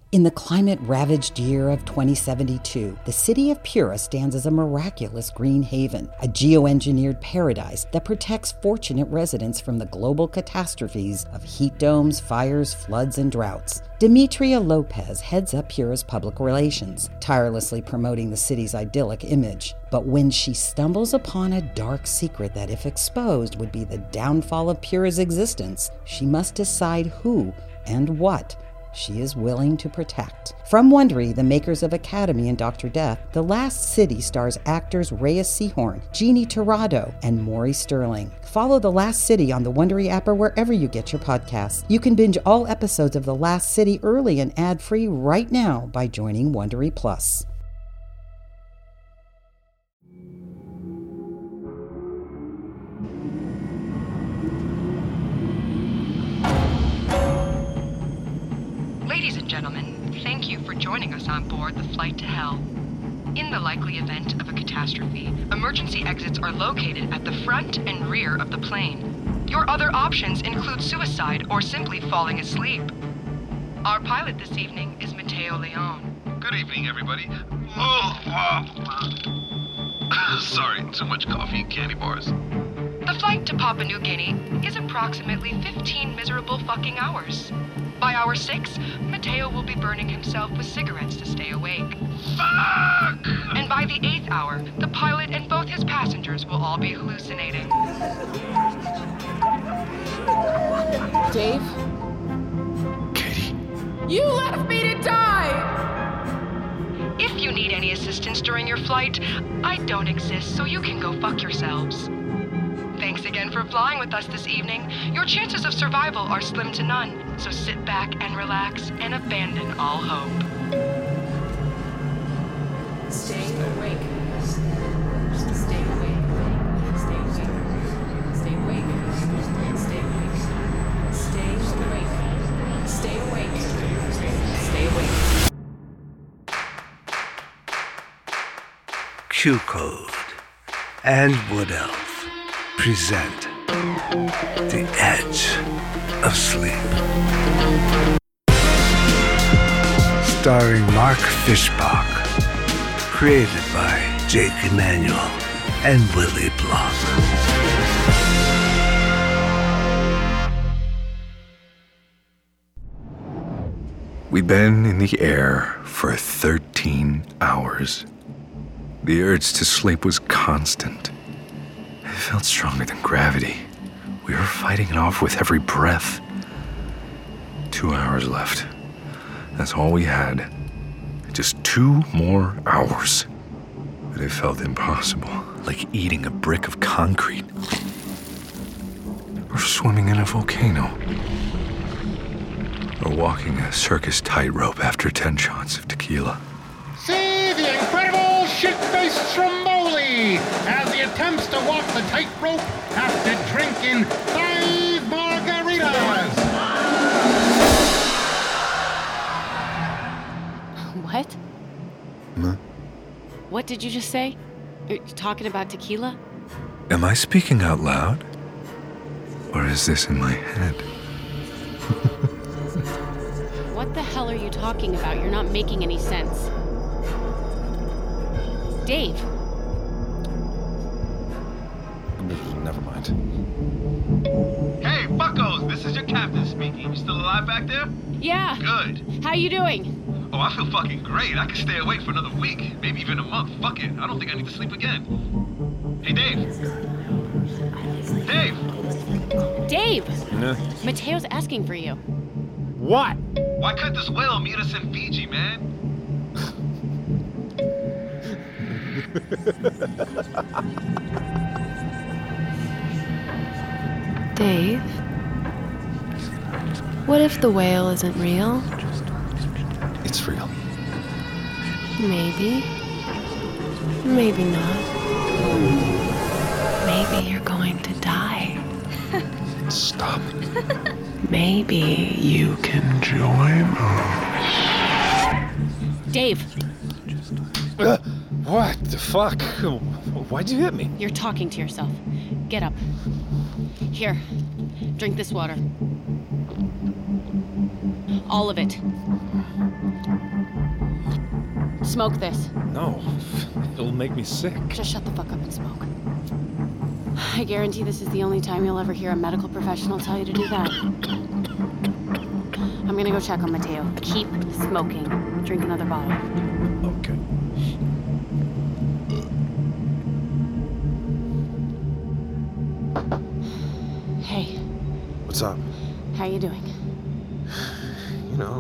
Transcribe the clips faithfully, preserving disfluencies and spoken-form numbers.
In the climate-ravaged year of twenty seventy-two, the city of Pura stands as a miraculous green haven, a geoengineered paradise that protects fortunate residents from the global catastrophes of heat domes, fires, floods, and droughts. Demetria Lopez heads up Pura's public relations, tirelessly promoting the city's idyllic image. But when she stumbles upon a dark secret that, if exposed, would be the downfall of Pura's existence, she must decide who and what she is willing to protect. From Wondery, the makers of Academy and Doctor Death, The Last City stars actors Reyes Sehorn, Jeannie Torrado, and Maury Sterling. Follow The Last City on the Wondery app or wherever you get your podcasts. You can binge all episodes of The Last City early and ad-free right now by joining Wondery Plus. Ladies and gentlemen, thank you for joining us on board the Flight to Hell. In the likely event of a catastrophe, emergency exits are located at the front and rear of the plane. Your other options include suicide or simply falling asleep. Our pilot this evening is Mateo Leon. Good evening, everybody. Sorry, too much coffee and candy bars. The flight to Papua New Guinea is approximately fifteen miserable fucking hours. By hour six, Mateo will be burning himself with cigarettes to stay awake. Fuck! And by the eighth hour, the pilot and both his passengers will all be hallucinating. Dave? Katie? You left me to die! If you need any assistance during your flight, I don't exist, so you can go fuck yourselves. Thanks again for flying with us this evening. Your chances of survival are slim to none, so sit back and relax and abandon all hope. Stay awake. Stay awake. Stay awake. Stay awake. Stay awake. Stay awake. Stay awake. Stay awake. Q-Code and Wood Elf present The Edge of Sleep. Starring Mark Fishbach. Created by Jake Emanuel and Willie Block. We'd been in the air for thirteen hours. The urge to sleep was constant. It felt stronger than gravity. We were fighting it off with every breath. Two hours left. That's all we had. Just two more hours. But it felt impossible, like eating a brick of concrete. Or swimming in a volcano. Or walking a circus tightrope after ten shots of tequila. See the incredible shit-faced Stromboli as he attempts to walk the tightrope after drinking five margaritas. What? Huh? What did you just say? Are you talking about tequila? Am I speaking out loud? Or is this in my head? What the hell are you talking about? You're not making any sense. Dave. Never mind. Hey, buckos! This is your captain speaking. You still alive back there? Yeah. Good. How you doing? Oh, I feel fucking great. I can stay awake for another week, maybe even a month. Fuck it. I don't think I need to sleep again. Hey, Dave. Dave! Dave! Nah. Mateo's asking for you. What? Why couldn't this whale meet us in Fiji, man? Dave? What if the whale isn't real? It's real. Maybe. Maybe not. Maybe you're going to die. Stop. Maybe you can join us. Dave, Uh, what the fuck? Why'd you hit me? you're talking to yourself. Get up. Here, drink this water. All of it. smoke this. No, it'll make me sick. Just shut the fuck up and smoke. I guarantee this is the only time you'll ever hear a medical professional tell you to do that. I'm gonna go check on Mateo. Keep smoking. Drink another bottle. Okay. Hey. What's up? How you doing? You know.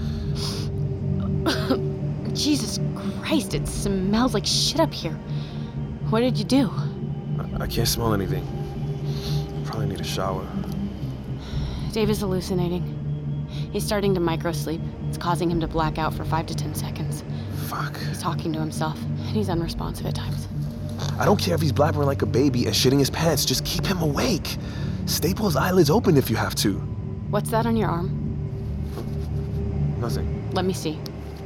Jesus Christ, it smells like shit up here. What did you do? I, I can't smell anything. Probably need a shower. Dave is hallucinating. He's starting to microsleep. It's causing him to black out for five to ten seconds. Fuck. He's talking to himself, and he's unresponsive at times. I don't care if he's blabbering like a baby and shitting his pants. Just keep him awake. Staple his eyelids open if you have to. What's that on your arm? Nothing. Let me see.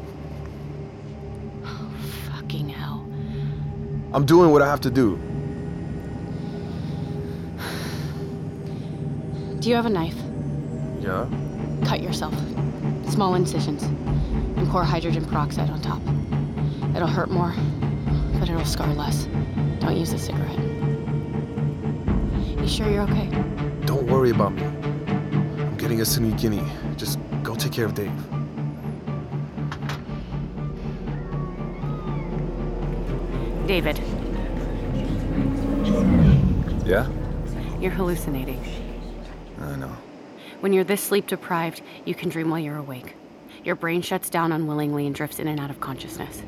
Oh, fucking hell. I'm doing what I have to do. Do you have a knife? Yeah? Cut yourself. Small incisions. And pour hydrogen peroxide on top. It'll hurt more, but it'll scar less. Don't use a cigarette. You sure you're okay? Don't worry about me. I'm getting us to New Guinea. Just go take care of Dave. David. Yeah? You're hallucinating. I know. When you're this sleep deprived, you can dream while you're awake. Your brain shuts down unwillingly and drifts in and out of consciousness.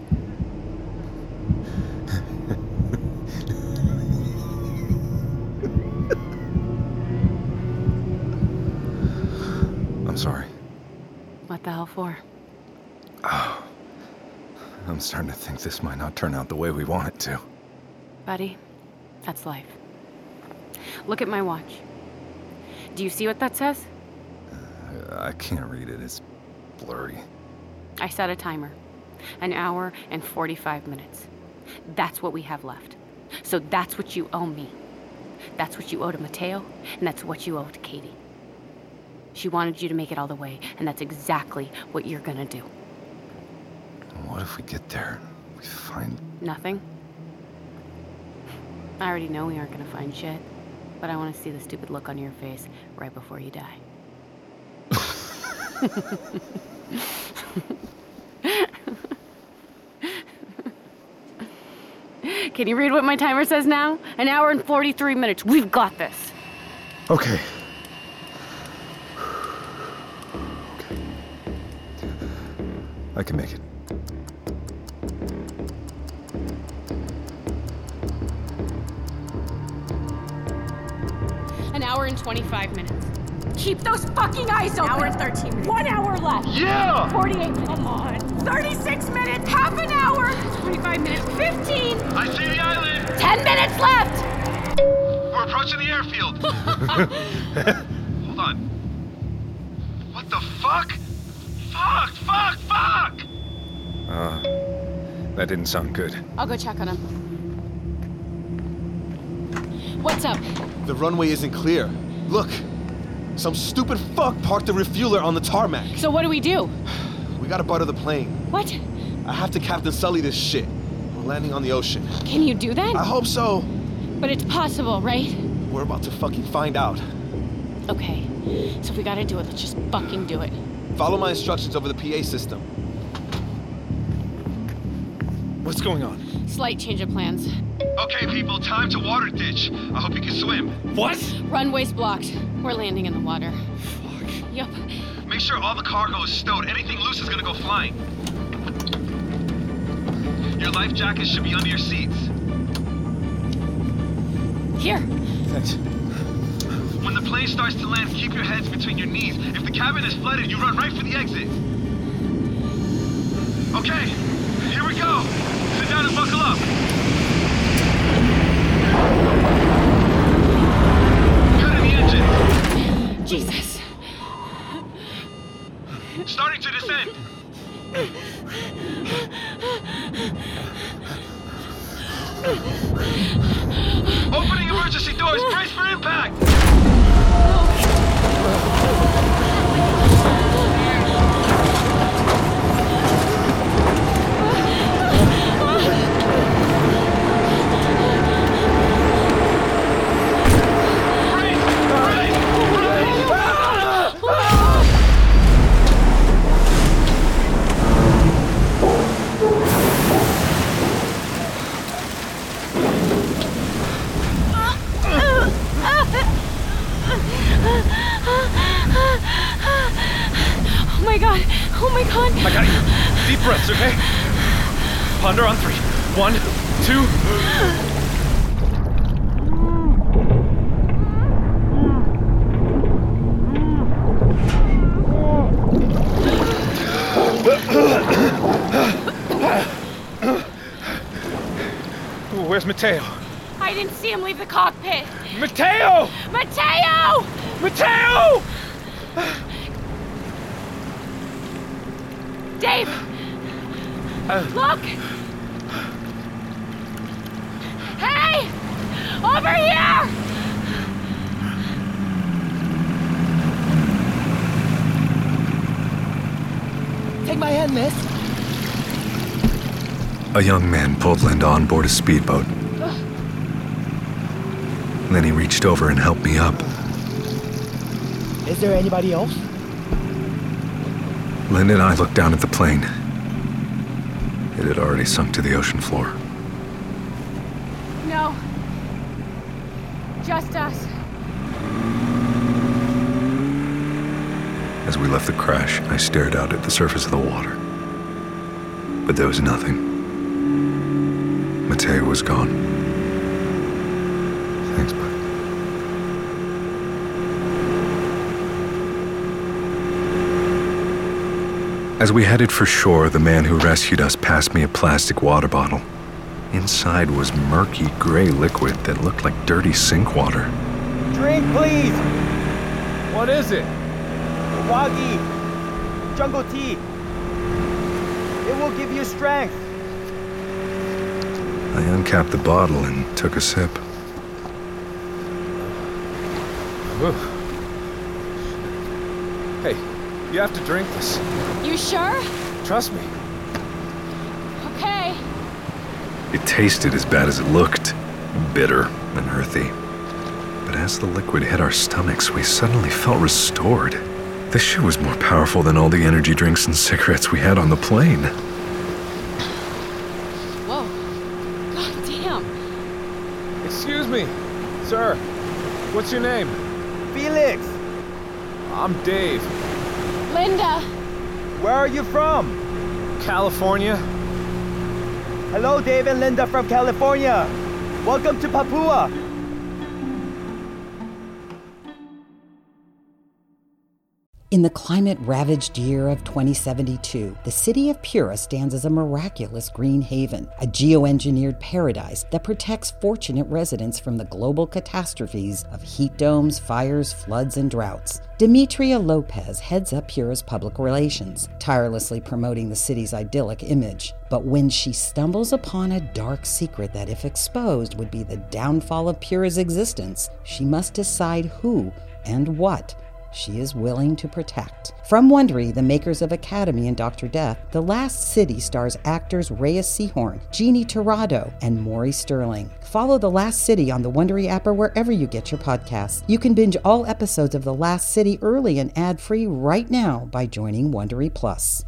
I'm sorry. What the hell for? Oh, I'm starting to think this might not turn out the way we want it to. Buddy, that's life. Look at my watch. Do you see what that says? Uh, I can't read it. It's blurry. I set a timer. An hour and forty-five minutes. That's what we have left. So that's what you owe me. That's what you owe to Mateo, and that's what you owe to Katie. She wanted you to make it all the way, and that's exactly what you're gonna do. What if we get there and we find... Nothing? I already know we aren't gonna find shit, but I want to see the stupid look on your face right before you die. Can you read what my timer says now? An hour and forty-three minutes. We've got this. Okay. Okay. I can make it. An hour and twenty-five minutes. Keep those fucking eyes open! An hour and thirteen minutes. One hour left. Yeah! forty-eight minutes. Come on. thirty-six minutes. Half an hour. twenty-five minutes. fifteen. I see the island! ten minutes left! We're approaching the airfield. Hold on. What the fuck? Fuck, fuck, fuck! Uh, that didn't sound good. I'll go check on him. What's up? The runway isn't clear. Look. Some stupid fuck parked the refueler on the tarmac. So what do we do? We gotta butter the plane. What? I have to Captain Sully this shit. We're landing on the ocean. Can you do that? I hope so. But it's possible, right? We're about to fucking find out. Okay. So if we gotta do it, let's just fucking do it. Follow my instructions over the P A system. What's going on? Slight change of plans. Okay, people, time to water ditch. I hope you can swim. What? Runway's blocked. We're landing in the water. Fuck. Yup. Make sure all the cargo is stowed. Anything loose is gonna go flying. Your life jackets should be under your seats. Here. Thanks. When the plane starts to land, keep your heads between your knees. If the cabin is flooded, you run right for the exit. Okay, here we go. Sit down and buckle up. Cut in the engine. Jesus. Starting to descend. Opening emergency doors. Brace for impact. I got you. Deep breaths, okay? Ponder on three. One, two. Where's Mateo? I didn't see him leave the cockpit. Mateo! Mateo! Mateo! Dave! Uh, Look! Hey! Over here! Take my hand, miss. A young man pulled Linda on board a speedboat. Then he reached over and helped me up. Is there anybody else? Linda and I looked down at the plane. It had already sunk to the ocean floor. No. Just us. As we left the crash, I stared out at the surface of the water. But there was nothing. Mateo was gone. Thanks, bud. As we headed for shore, the man who rescued us passed me a plastic water bottle. Inside was murky gray liquid that looked like dirty sink water. Drink, please! What is it? Wagi! Jungle tea! It will give you strength! I uncapped the bottle and took a sip. Ooh. Hey, you have to drink this. You sure? Trust me. Okay. It tasted as bad as it looked, bitter and earthy. But as the liquid hit our stomachs, we suddenly felt restored. This shit was more powerful than all the energy drinks and cigarettes we had on the plane. Whoa. God damn. Excuse me, sir. What's your name? Felix! I'm Dave. Linda! Where are you from? California. Hello, Dave and Linda from California. Welcome to Papua. In the climate-ravaged year of twenty seventy-two, the city of Pura stands as a miraculous green haven, a geoengineered paradise that protects fortunate residents from the global catastrophes of heat domes, fires, floods, and droughts. Demetria Lopez heads up Pura's public relations, tirelessly promoting the city's idyllic image. But when she stumbles upon a dark secret that, if exposed, would be the downfall of Pura's existence, she must decide who and what she is willing to protect. From Wondery, the makers of Academy and Doctor Death, The Last City stars actors Reyes Sehorn, Jeannie Torrado, and Maury Sterling. Follow The Last City on the Wondery app or wherever you get your podcasts. You can binge all episodes of The Last City early and ad-free right now by joining Wondery Plus.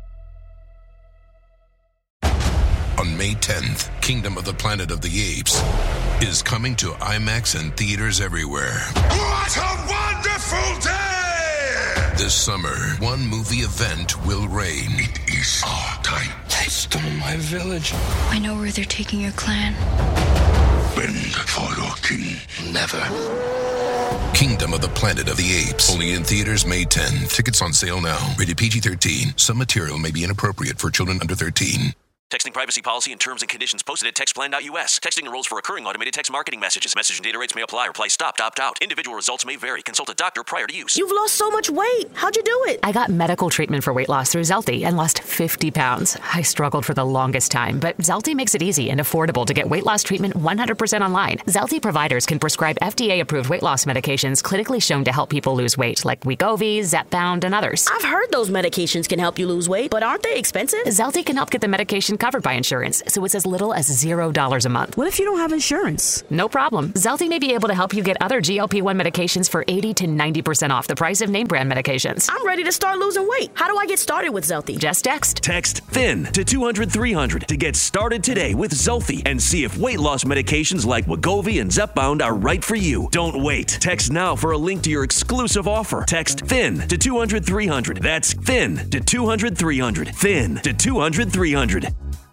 On May tenth, Kingdom of the Planet of the Apes is coming to IMAX and theaters everywhere. What a wonderful day! This summer, one movie event will reign. It is our time. They stole my village. I know where they're taking your clan. Bend for your king. Never. Kingdom of the Planet of the Apes. Only in theaters May tenth. Tickets on sale now. Rated P G thirteen. Some material may be inappropriate for children under thirteen. Texting privacy policy and terms and conditions posted at textplan dot U S. Texting enrolls for recurring automated text marketing messages. Message and data rates may apply. Reply stopped, opt out. Individual results may vary. Consult a doctor prior to use. You've lost so much weight. How'd you do it? I got medical treatment for weight loss through Zelty and lost fifty pounds. I struggled for the longest time, but Zelty makes it easy and affordable to get weight loss treatment one hundred percent online. Zelty providers can prescribe F D A-approved weight loss medications clinically shown to help people lose weight, like Wegovy, Zepbound, and others. I've heard those medications can help you lose weight, but aren't they expensive? Zelty can help get the medication covered. covered by insurance, so it's as little as zero dollars a month. What if you don't have insurance? No problem. Zelty may be able to help you get other G L P one medications for eighty to ninety percent off the price of name brand medications. I'm ready to start losing weight. How do I get started with Zelty? Just text. Text THIN to two hundred three hundred to get started today with Zelty and see if weight loss medications like Wegovy and Zepbound are right for you. Don't wait. Text now for a link to your exclusive offer. Text THIN to two hundred three hundred. That's THIN to two hundred three hundred. THIN to two hundred three hundred.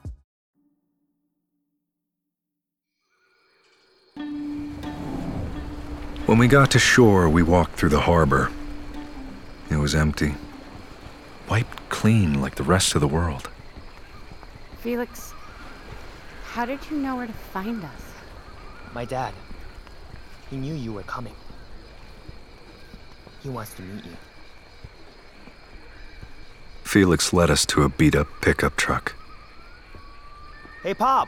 When we got to shore, we walked through the harbor. It was empty. Wiped clean like the rest of the world. Felix, how did you know where to find us? My dad. He knew you were coming. He wants to meet you. Felix led us to a beat-up pickup truck. Hey, Pop!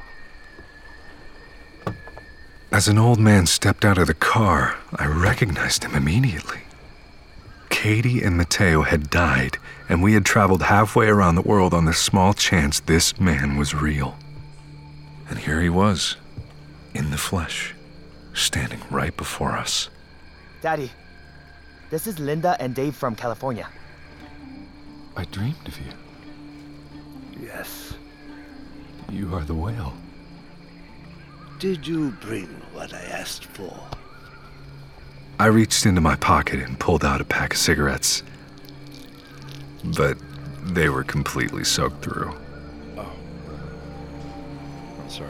As an old man stepped out of the car, I recognized him immediately. Katie and Mateo had died, and we had traveled halfway around the world on the small chance this man was real. And here he was, in the flesh, standing right before us. Daddy, this is Linda and Dave from California. I dreamed of you. Yes. You are the whale. Did you bring what I asked for? I reached into my pocket and pulled out a pack of cigarettes. But they were completely soaked through. Oh. I'm sorry.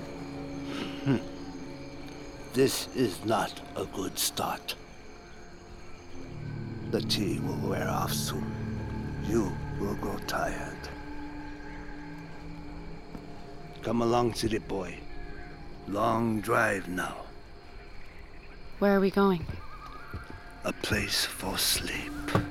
This is not a good start. The tea will wear off soon. You will grow tired. Come along, city boy. Long drive now. Where are we going? A place for sleep.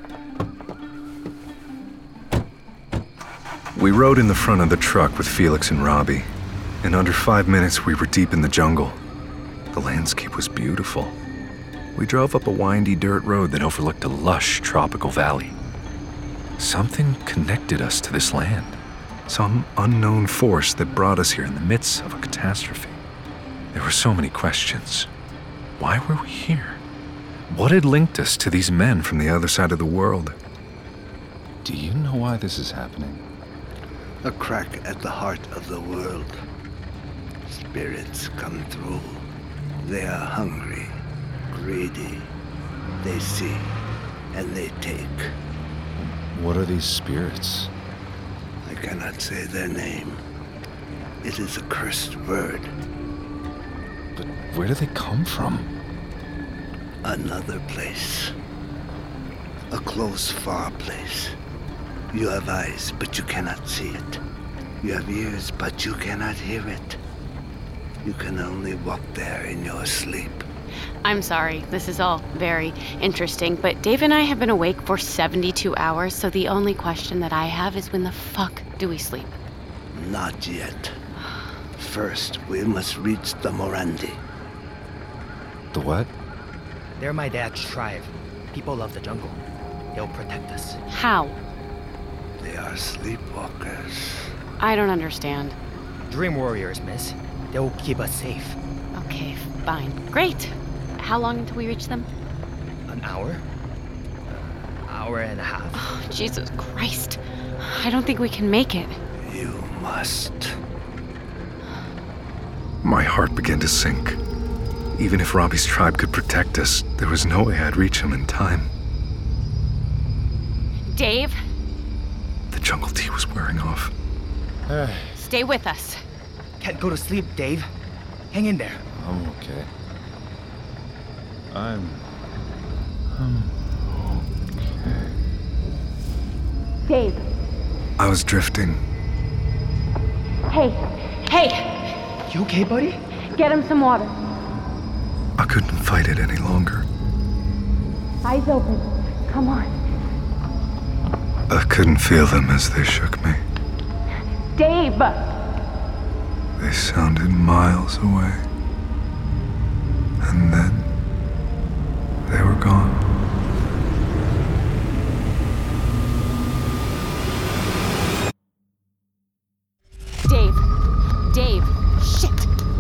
We rode in the front of the truck with Felix and Robbie. In under five minutes, we were deep in the jungle. The landscape was beautiful. We drove up a windy dirt road that overlooked a lush tropical valley. Something connected us to this land. Some unknown force that brought us here in the midst of a catastrophe. There were so many questions. Why were we here? What had linked us to these men from the other side of the world? Do you know why this is happening? A crack at the heart of the world. Spirits come through. They are hungry, greedy. They see, and they take. What are these spirits? I cannot say their name. It is a cursed word. But where do they come from? Another place. A close, far place. You have eyes, but you cannot see it. You have ears, but you cannot hear it. You can only walk there in your sleep. I'm sorry, this is all very interesting, but Dave and I have been awake for seventy-two hours, so the only question that I have is when the fuck do we sleep? Not yet. First, we must reach the Morandi. The what? They're my dad's tribe. People of the jungle. They'll protect us. How? They are sleepwalkers. I don't understand. Dream warriors, miss. They'll keep us safe. Okay, fine. Great. How long until we reach them? An hour? Uh, hour and a half. Oh, Jesus Christ. I don't think we can make it. You must. My heart began to sink. Even if Robbie's tribe could protect us, there was no way I'd reach him in time. Dave? The jungle tea was wearing off. Stay with us. Can't go to sleep, Dave. Hang in there. I'm okay. I'm... I'm okay. Dave. I was drifting. Hey. Hey. You okay, buddy? Get him some water. I couldn't fight it any longer. Eyes open. Come on. I couldn't feel them as they shook me. Dave! They sounded miles away. And then they were gone. Dave.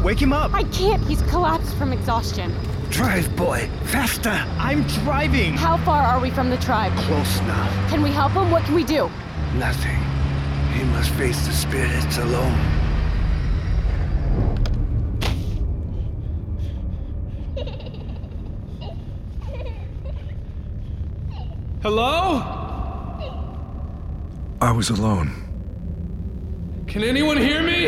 Wake him up! I can't. He's collapsed from exhaustion. Drive, boy. Faster! I'm driving! How far are we from the tribe? Close now. Can we help him? What can we do? Nothing. He must face the spirits alone. Hello? I was alone. Can anyone hear me?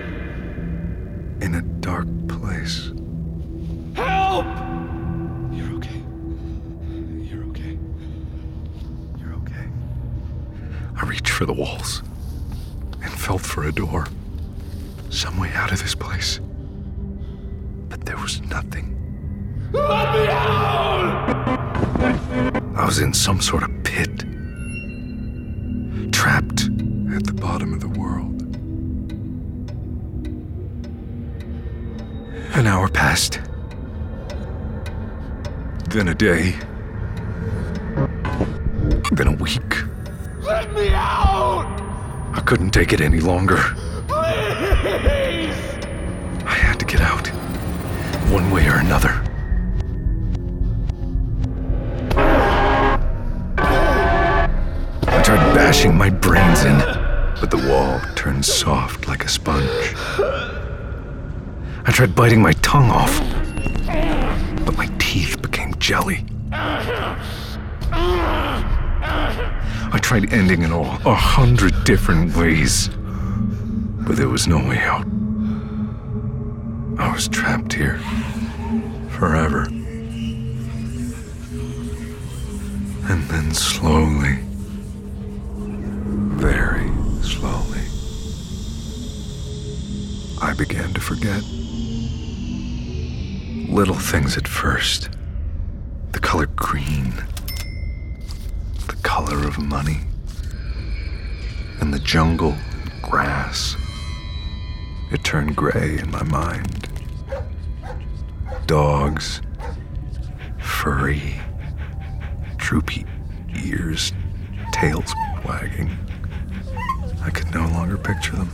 In a dark place. Help! You're okay. You're okay. You're okay. I reached for the walls and felt for a door. Some way out of this place. But there was nothing. Let me out! I was in some sort of pit. Trapped at the bottom of the world. An hour passed. Then a day. Then a week. Let me out! I couldn't take it any longer. Please! I had to get out. One way or another. I tried bashing my brains in, but the wall turned soft like a sponge. I tried biting my tongue off, but my teeth became jelly. I tried ending it all a hundred different ways, but there was no way out. I was trapped here forever. And then slowly, very slowly, I began to forget. Little things at first. The color green. The color of money. And the jungle, grass. It turned gray in my mind. Dogs. Furry. Droopy ears. Tails wagging. I could no longer picture them.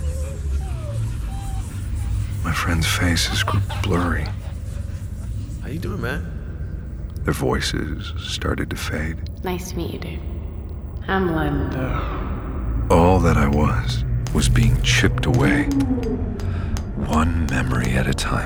My friends' faces grew blurry. How you doing, man? Their voices started to fade. Nice to meet you, dude. I'm Linda. All that I was was being chipped away, one memory at a time.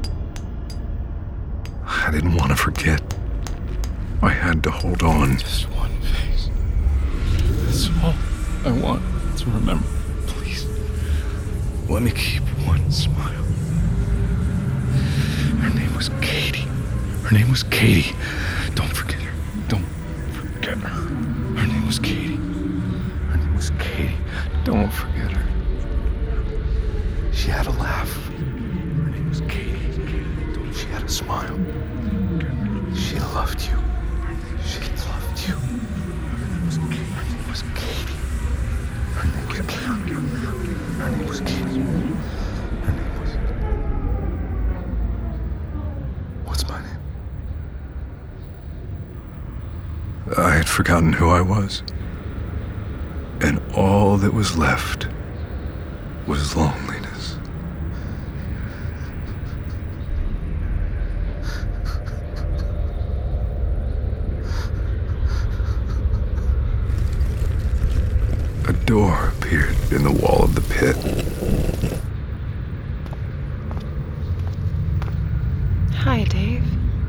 I didn't want to forget. I had to hold on. Just one face. That's all I want to remember. Please. Let me keep one smile. Her name was Katie. Her name was Katie. Don't forget her. Don't forget her. Her name was Katie. Her name was Katie. Don't forget her. She had a laugh. Her name was Katie. She had a smile. She loved you. She loved you. Her name was Katie. Her name was Katie. Her name was Katie. Her name was Katie. Her name was... What's my name? I had forgotten who I was. And all that was left was loneliness. A door appeared in the wall of the pit. Hi, Dave.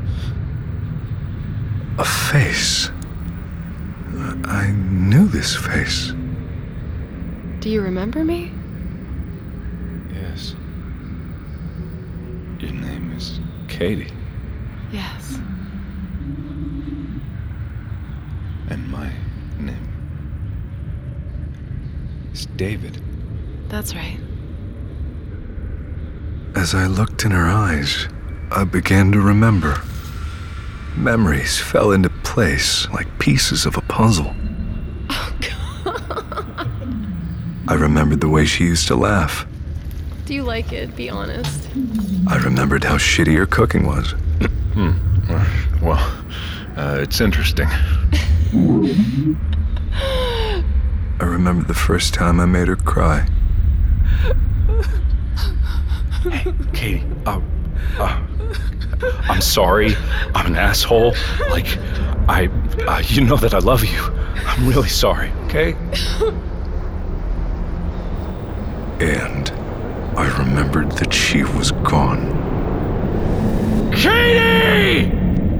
A face. I knew this face. Do you remember me? Yes. Your name is Katie. Yes. And my name is David. That's right. As I looked in her eyes, I began to remember. Memories fell into place like pieces of a puzzle. Oh, God. I remembered the way she used to laugh. Do you like it? Be honest. I remembered how shitty her cooking was. Hmm. Well, uh, it's interesting. I remembered the first time I made her cry. Hey, Katie, uh, uh, I'm sorry. I'm an asshole. Like, I, uh, you know that I love you. I'm really sorry, okay? And I remembered that she was gone. Katie!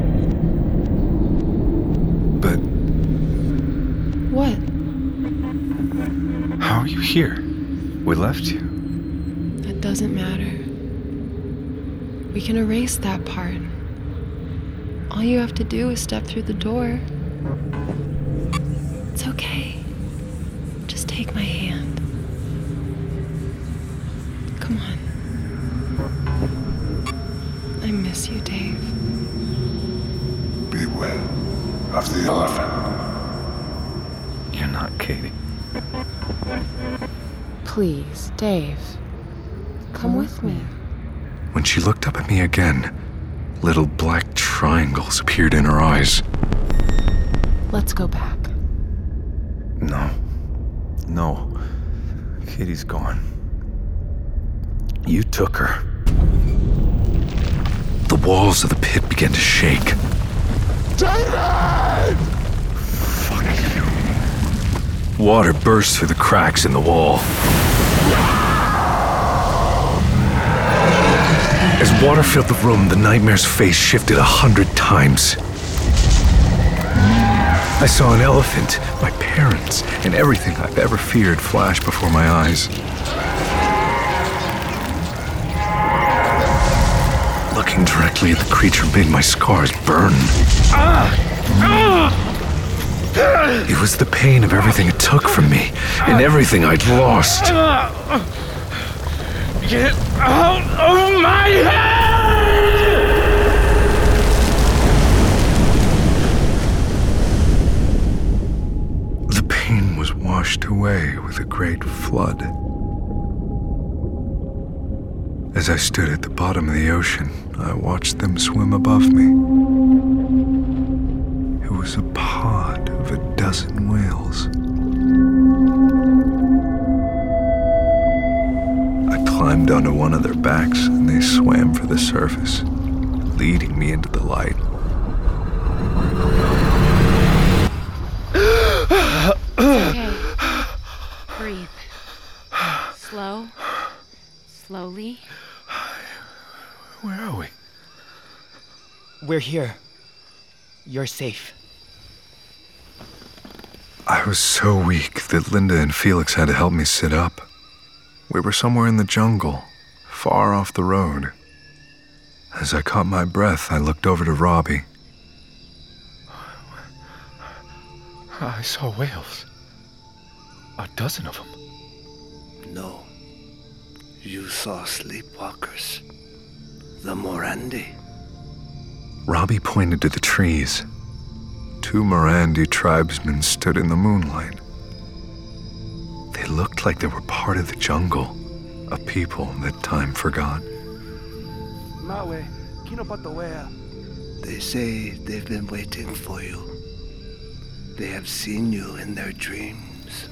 But What? how are you here? We left you. It doesn't matter. We can erase that part. All you have to do is step through the door. It's okay. Just take my hand. Come on. I miss you, Dave. Beware of the elephant. You're not Katie. Please, Dave. Come with me. When she looked up at me again, little black triangles appeared in her eyes. Let's go back. No. No. Katie's gone. You took her. The walls of the pit began to shake. David! Fuck you. Water burst through the cracks in the wall. As water filled the room, the nightmare's face shifted a hundred times. I saw an elephant, my parents, and everything I've ever feared flash before my eyes. Looking directly at the creature made my scars burn. It was the pain of everything it took from me, and everything I'd lost. Get out of my head! The pain was washed away with a great flood. As I stood at the bottom of the ocean, I watched them swim above me. It was a pod of a dozen whales. I climbed onto one of their backs and they swam for the surface, leading me into the light. Okay. Breathe. Slow. Slowly. Where are we? We're here. You're safe. I was so weak that Linda and Felix had to help me sit up. We were somewhere in the jungle, far off the road. As I caught my breath, I looked over to Robbie. I saw whales. A dozen of them. No. You saw sleepwalkers. The Morandi. Robbie pointed to the trees. Two Morandi tribesmen stood in the moonlight. They looked like they were part of the jungle, a people that time forgot. They say they've been waiting for you. They have seen you in their dreams.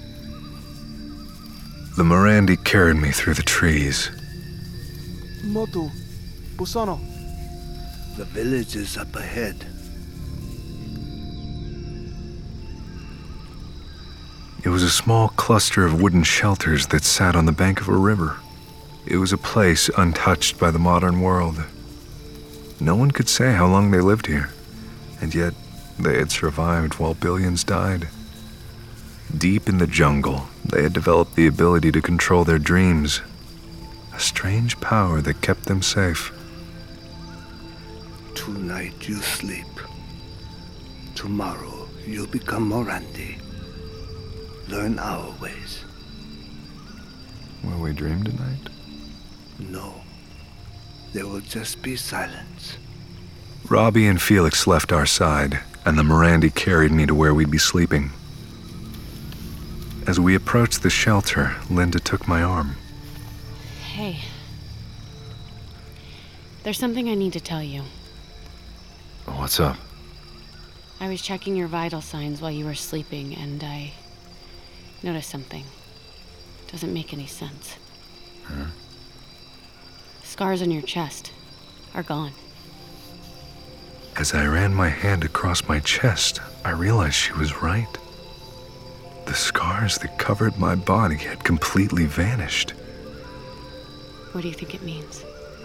The Morandi carried me through the trees. Motu, Busono. The village is up ahead. It was a small cluster of wooden shelters that sat on the bank of a river. It was a place untouched by the modern world. No one could say how long they lived here, and yet they had survived while billions died. Deep in the jungle, they had developed the ability to control their dreams, a strange power that kept them safe. Tonight you sleep. Tomorrow you'll become Morandi. Learn our ways. Will we dream tonight? No. There will just be silence. Robbie and Felix left our side, and the Morandi carried me to where we'd be sleeping. As we approached the shelter, Linda took my arm. Hey. There's something I need to tell you. What's up? I was checking your vital signs while you were sleeping, and I noticed something. Doesn't make any sense. Huh? scars on your chest are gone. As I ran my hand across my chest, I realized she was right. The scars that covered my body had completely vanished. What do you think it means?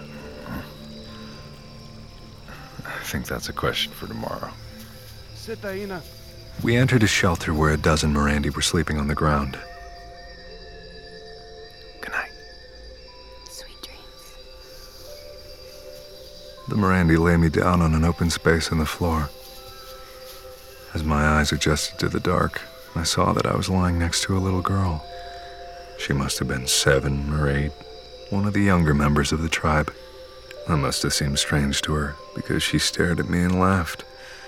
I think that's a question for tomorrow. Citaina. We entered a shelter where a dozen Morandi were sleeping on the ground. Good night. Sweet dreams. The Morandi lay me down on an open space in the floor. As my eyes adjusted to the dark, I saw that I was lying next to a little girl. She must have been seven or eight, one of the younger members of the tribe. I must have seemed strange to her because she stared at me and laughed.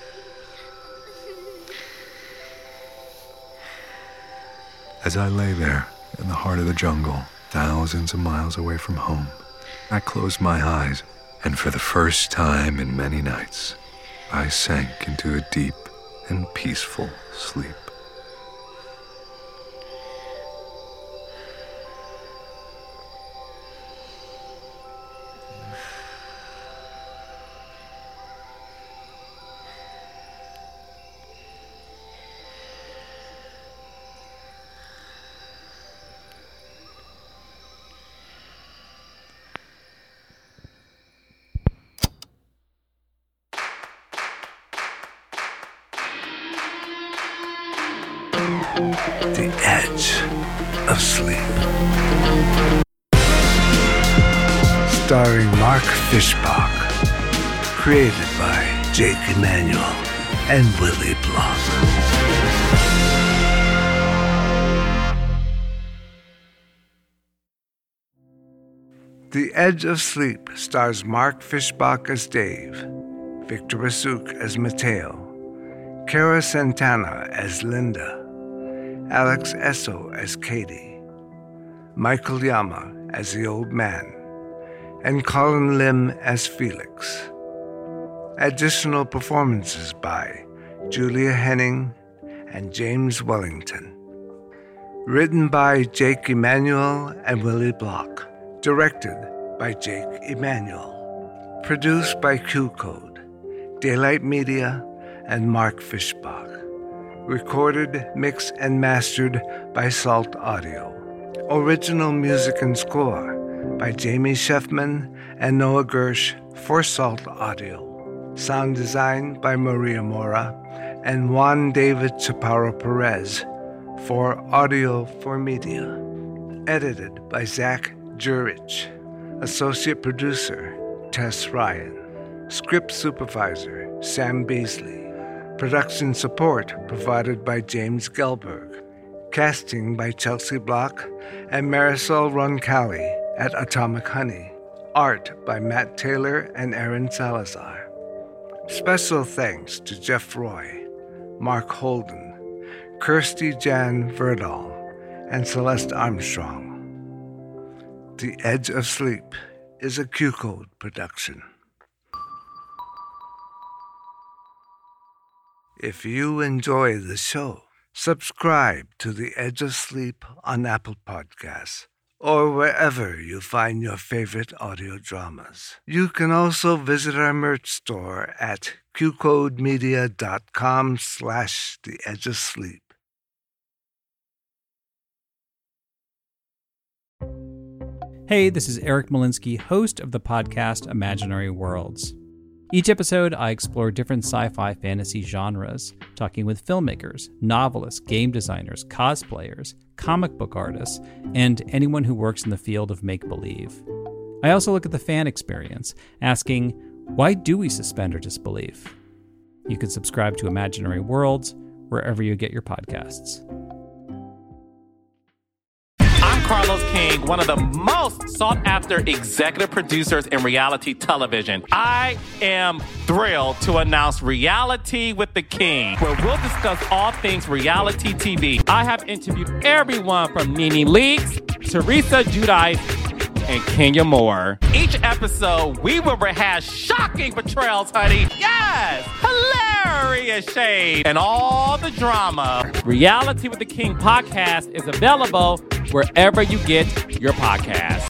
As I lay there in the heart of the jungle, thousands of miles away from home, I closed my eyes, and for the first time in many nights, I sank into a deep and peaceful sleep. The Edge of Sleep. Starring Mark Fishbach. Created by Jake Emanuel and Willie Block. The Edge of Sleep stars Mark Fishbach as Dave, Victor Basuk as Mateo, Cara Santana as Linda, Alex Esso as Katie, Michael Yama as the Old Man, and Colin Lim as Felix. Additional performances by Julia Henning and James Wellington. Written by Jake Emanuel and Willie Block. Directed by Jake Emanuel. Produced by Q Code, Daylight Media, and Mark Fishbach. Recorded, mixed, and mastered by Salt Audio. Original music and score by Jamie Sheffman and Noah Gersh for Salt Audio. Sound design by Maria Mora and Juan David Chaparro Perez for Audio for Media. Edited by Zach Jurich. Associate producer Tess Ryan. Script supervisor Sam Beasley. Production support provided by James Gelberg. Casting by Chelsea Block and Marisol Roncalli at Atomic Honey. Art by Matt Taylor and Aaron Salazar. Special thanks to Jeff Roy, Mark Holden, Kirsty Jan Verdal, and Celeste Armstrong. The Edge of Sleep is a Q Code production. If you enjoy the show, subscribe to The Edge of Sleep on Apple Podcasts or wherever you find your favorite audio dramas. You can also visit our merch store at qcodemedia.com slash The Edge of Sleep. Hey, this is Eric Molinsky, host of the podcast Imaginary Worlds. Each episode, I explore different sci-fi fantasy genres, talking with filmmakers, novelists, game designers, cosplayers, comic book artists, and anyone who works in the field of make-believe. I also look at the fan experience, asking, why do we suspend our disbelief? You can subscribe to Imaginary Worlds wherever you get your podcasts. I'm Carlos King, one of the most sought-after executive producers in reality television. I am thrilled to announce Reality with the King, where we'll discuss all things reality T V. I have interviewed everyone from Nene Leakes, Teresa Giudice, and Kenya Moore. Each episode, we will rehash shocking portrayals, honey. Yes! Hilarious shade and all the drama. Reality with the King podcast is available wherever you get your podcasts.